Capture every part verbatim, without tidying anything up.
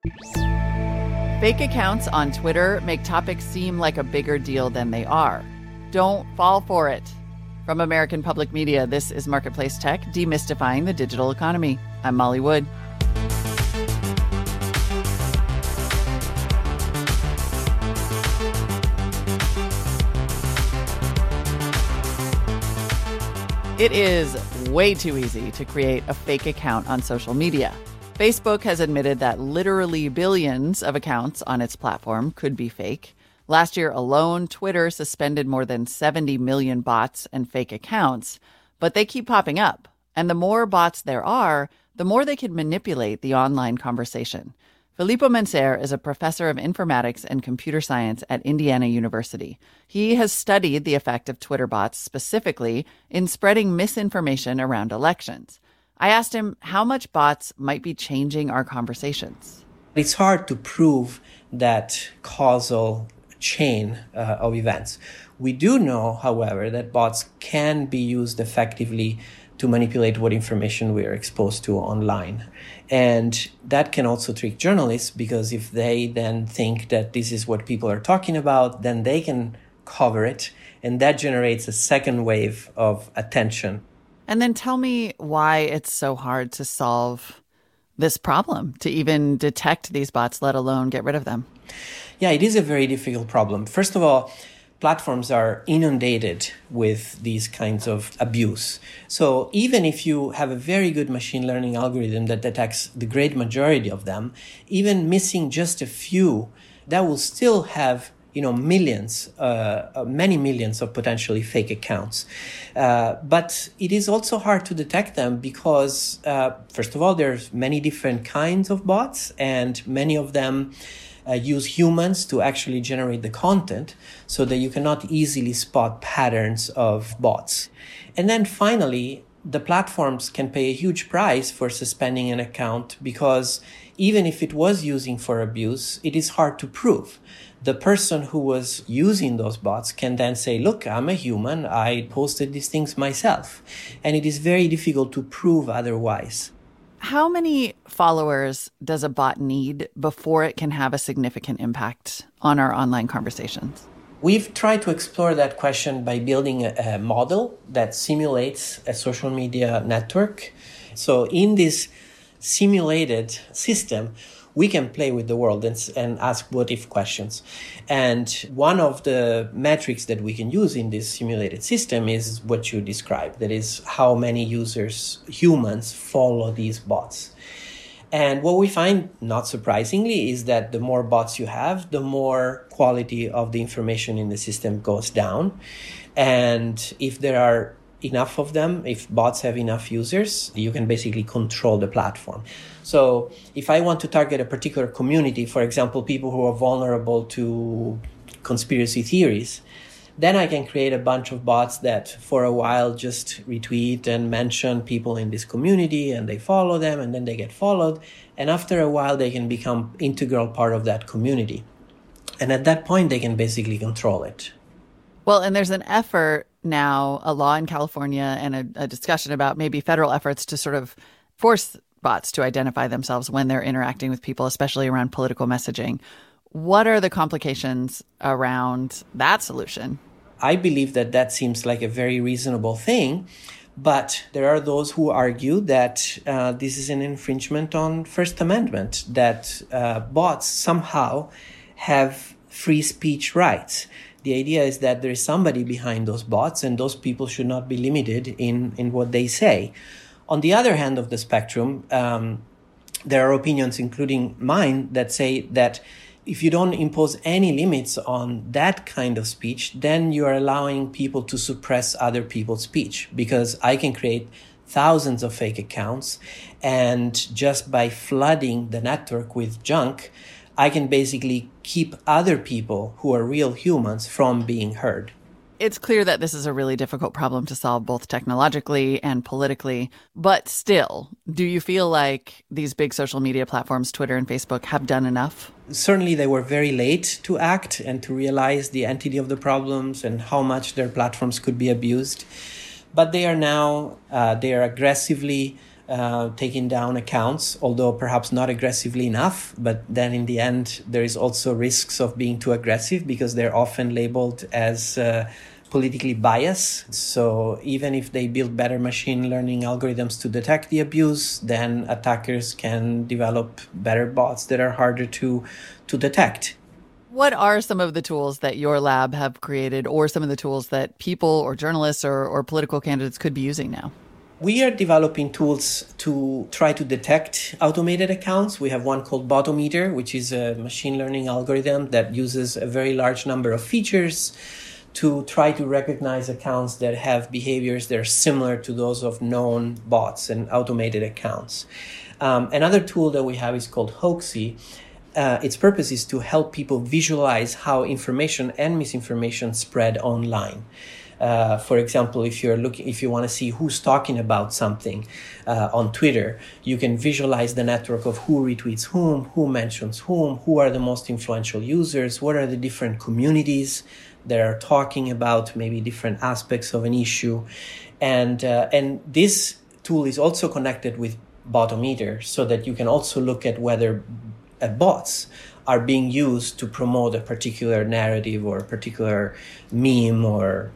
Fake accounts on Twitter make topics seem like a bigger deal than they are. Don't fall for it. From American Public Media, this is Marketplace Tech, demystifying the digital economy. I'm Molly Wood. It is way too easy to create a fake account on social media. Facebook has admitted that literally billions of accounts on its platform could be fake. Last year alone, Twitter suspended more than seventy million bots and fake accounts, but they keep popping up. And the more bots there are, the more they can manipulate the online conversation. Filippo Mencer is a professor of informatics and computer science at Indiana University. He has studied the effect of Twitter bots specifically in spreading misinformation around elections. I asked him how much bots might be changing our conversations. It's hard to prove that causal chain uh, of events. We do know, however, that bots can be used effectively to manipulate what information we are exposed to online. And that can also trick journalists, because if they then think that this is what people are talking about, then they can cover it. And that generates a second wave of attention. And then tell me why it's so hard to solve this problem, to even detect these bots, let alone get rid of them. Yeah, it is a very difficult problem. First of all, platforms are inundated with these kinds of abuse. So even if you have a very good machine learning algorithm that detects the great majority of them, even missing just a few, that will still have you know, millions, uh, many millions of potentially fake accounts. Uh, but it is also hard to detect them because, uh, first of all, there's many different kinds of bots, and many of them uh, use humans to actually generate the content, so that you cannot easily spot patterns of bots. And then finally, the platforms can pay a huge price for suspending an account, because even if it was using for abuse, it is hard to prove. The person who was using those bots can then say, look, I'm a human, I posted these things myself. And it is very difficult to prove otherwise. How many followers does a bot need before it can have a significant impact on our online conversations? We've tried to explore that question by building a, a model that simulates a social media network. So in this simulated system, we can play with the world and, and ask what-if questions. And one of the metrics that we can use in this simulated system is what you described. That is, how many users, humans, follow these bots. And what we find, not surprisingly, is that the more bots you have, the more quality of the information in the system goes down. And if there are enough of them, if bots have enough users, you can basically control the platform. So if I want to target a particular community, for example, people who are vulnerable to conspiracy theories, then I can create a bunch of bots that for a while just retweet and mention people in this community, and they follow them, and then they get followed. And after a while, they can become integral part of that community. And at that point, they can basically control it. Well, and there's an effort now, a law in California, and a, a discussion about maybe federal efforts to sort of force bots to identify themselves when they're interacting with people, especially around political messaging. What are the complications around that solution? I believe that that seems like a very reasonable thing, but there are those who argue that uh, this is an infringement on First Amendment, that uh, bots somehow have free speech rights. The idea is that there is somebody behind those bots, and those people should not be limited in, in what they say. On the other hand of the spectrum, um, there are opinions, including mine, that say that if you don't impose any limits on that kind of speech, then you are allowing people to suppress other people's speech, because I can create thousands of fake accounts, and just by flooding the network with junk, I can basically keep other people who are real humans from being heard. It's clear that this is a really difficult problem to solve, both technologically and politically. But still, do you feel like these big social media platforms, Twitter and Facebook, have done enough? Certainly, they were very late to act and to realize the entity of the problems and how much their platforms could be abused. But they are now, uh, they are aggressively uh, taking down accounts, although perhaps not aggressively enough. But then in the end, there is also risks of being too aggressive because they're often labeled as uh, politically biased. So even if they build better machine learning algorithms to detect the abuse, then attackers can develop better bots that are harder to, to detect. What are some of the tools that your lab have created, or some of the tools that people or journalists or, or political candidates could be using now? We are developing tools to try to detect automated accounts. We have one called Botometer, which is a machine learning algorithm that uses a very large number of features to try to recognize accounts that have behaviors that are similar to those of known bots and automated accounts. Um, another tool that we have is called Hoaxy. Uh, its purpose is to help people visualize how information and misinformation spread online. Uh, for example, if you're looking, if you want to see who's talking about something uh, on Twitter, you can visualize the network of who retweets whom, who mentions whom, who are the most influential users, what are the different communities that are talking about maybe different aspects of an issue, and uh, and this tool is also connected with Botometer, so that you can also look at whether uh, bots are being used to promote a particular narrative or a particular meme or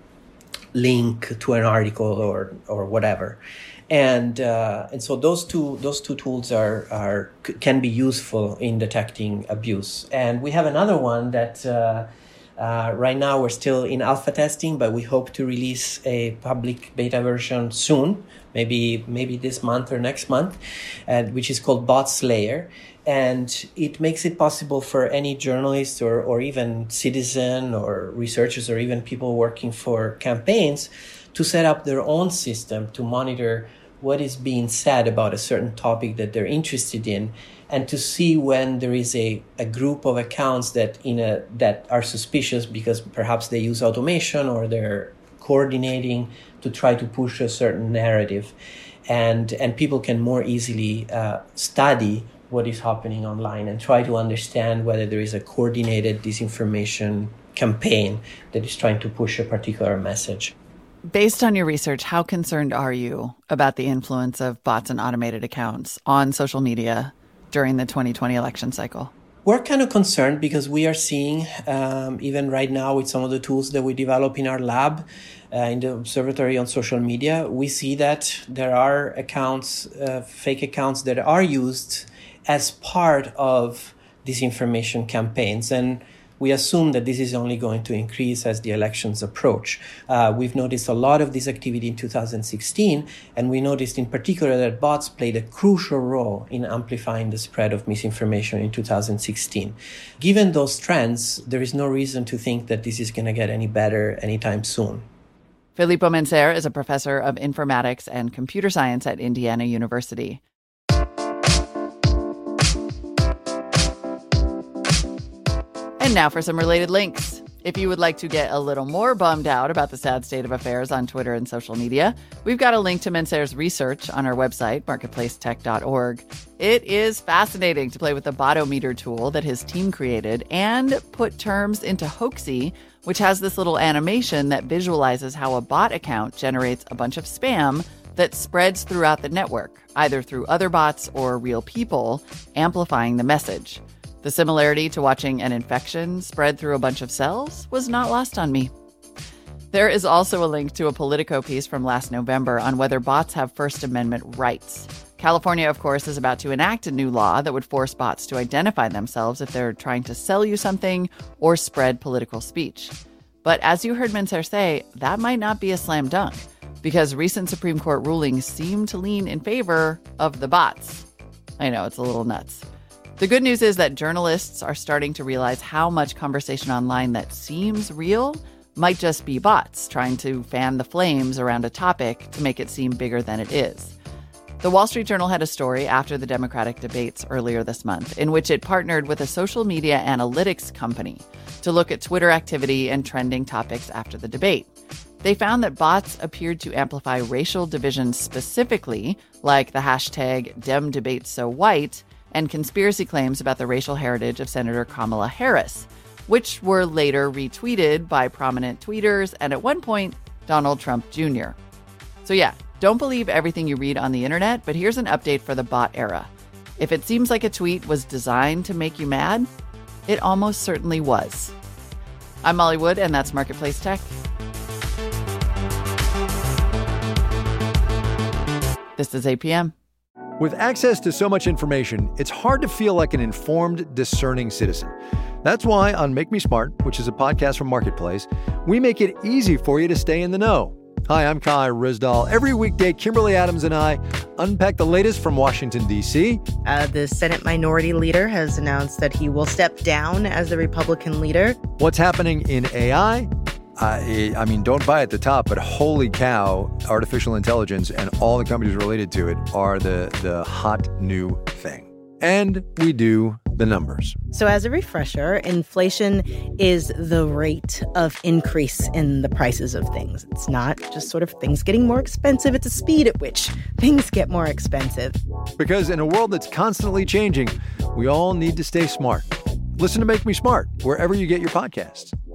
link to an article or or whatever, and uh, and so those two those two tools are are can be useful in detecting abuse. And we have another one that uh, uh, right now we're still in alpha testing, but we hope to release a public beta version soon, maybe maybe this month or next month, uh, which is called Bot Slayer. And it makes it possible for any journalist or, or even citizen or researchers or even people working for campaigns to set up their own system to monitor what is being said about a certain topic that they're interested in, and to see when there is a, a group of accounts that in a that are suspicious because perhaps they use automation or they're coordinating to try to push a certain narrative. And, and people can more easily uh, study what is happening online and try to understand whether there is a coordinated disinformation campaign that is trying to push a particular message. Based on your research, how concerned are you about the influence of bots and automated accounts on social media during the twenty twenty election cycle? We're kind of concerned because we are seeing, um, even right now with some of the tools that we develop in our lab, uh, in the observatory on social media, we see that there are accounts, uh, fake accounts that are used as part of disinformation campaigns. And we assume that this is only going to increase as the elections approach. Uh, we've noticed a lot of this activity in two thousand sixteen, and we noticed in particular that bots played a crucial role in amplifying the spread of misinformation in two thousand sixteen. Given those trends, there is no reason to think that this is going to get any better anytime soon. Filippo Mencer is a professor of informatics and computer science at Indiana University. And now for some related links. If you would like to get a little more bummed out about the sad state of affairs on Twitter and social media, we've got a link to Mencer's research on our website, marketplace tech dot org. It is fascinating to play with the Botometer tool that his team created and put terms into Hoaxy, which has this little animation that visualizes how a bot account generates a bunch of spam that spreads throughout the network, either through other bots or real people, amplifying the message. The similarity to watching an infection spread through a bunch of cells was not lost on me. There is also a link to a Politico piece from last November on whether bots have First Amendment rights. California, of course, is about to enact a new law that would force bots to identify themselves if they're trying to sell you something or spread political speech. But as you heard Mencer say, that might not be a slam dunk, because recent Supreme Court rulings seem to lean in favor of the bots. I know, it's a little nuts. The good news is that journalists are starting to realize how much conversation online that seems real might just be bots trying to fan the flames around a topic to make it seem bigger than it is. The Wall Street Journal had a story after the Democratic debates earlier this month in which it partnered with a social media analytics company to look at Twitter activity and trending topics after the debate. They found that bots appeared to amplify racial divisions specifically, like the hashtag DemDebateSoWhite, and conspiracy claims about the racial heritage of Senator Kamala Harris, which were later retweeted by prominent tweeters and at one point, Donald Trump Junior So yeah, Don't believe everything you read on the internet, but here's an update for the bot era. If it seems like a tweet was designed to make you mad, it almost certainly was. I'm Molly Wood, and that's Marketplace Tech. This is A P M. With access to so much information, it's hard to feel like an informed, discerning citizen. That's why on Make Me Smart, which is a podcast from Marketplace, we make it easy for you to stay in the know. Hi, I'm Kai Rizdal. Every weekday, Kimberly Adams and I unpack the latest from Washington, D C. Uh, the Senate Minority Leader has announced that he will step down as the Republican leader. What's happening in A I? I, I mean, don't buy at the top, but holy cow, artificial intelligence and all the companies related to it are the, the hot new thing. And we do the numbers. So as a refresher, inflation is the rate of increase in the prices of things. It's not just sort of things getting more expensive. It's the speed at which things get more expensive. Because in a world that's constantly changing, we all need to stay smart. Listen to Make Me Smart wherever you get your podcasts.